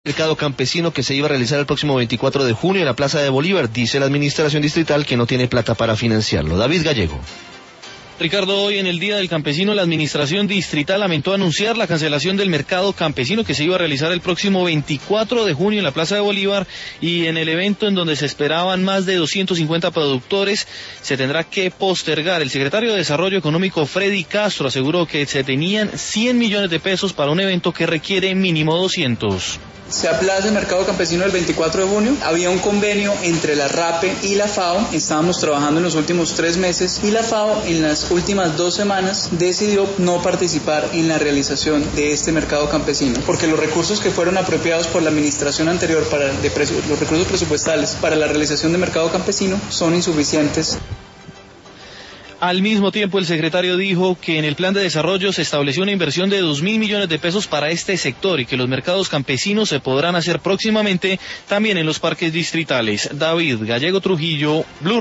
Mercado campesino que se iba a realizar el próximo 24 de junio en la Plaza de Bolívar. Dice la administración distrital que no tiene plata para financiarlo. David Gallego. Ricardo, hoy en el Día del Campesino, la administración distrital lamentó anunciar la cancelación del mercado campesino que se iba a realizar el próximo 24 de junio en la Plaza de Bolívar, y en el evento en donde se esperaban más de 250 productores se tendrá que postergar. El secretario de Desarrollo Económico, Freddy Castro, aseguró que se tenían 100 millones de pesos para un evento que requiere mínimo 200. Se aplaza el mercado campesino el 24 de junio. Había un convenio entre la RAPE y la FAO. Estábamos trabajando en los últimos 3 meses y la FAO en las últimas 2 semanas decidió no participar en la realización de este mercado campesino, porque los recursos que fueron apropiados por la administración anterior los recursos presupuestales para la realización de mercado campesino son insuficientes. Al mismo tiempo, el secretario dijo que en el plan de desarrollo se estableció una inversión de 2.000 millones de pesos para este sector y que los mercados campesinos se podrán hacer próximamente también en los parques distritales. David Gallego Trujillo, Blue.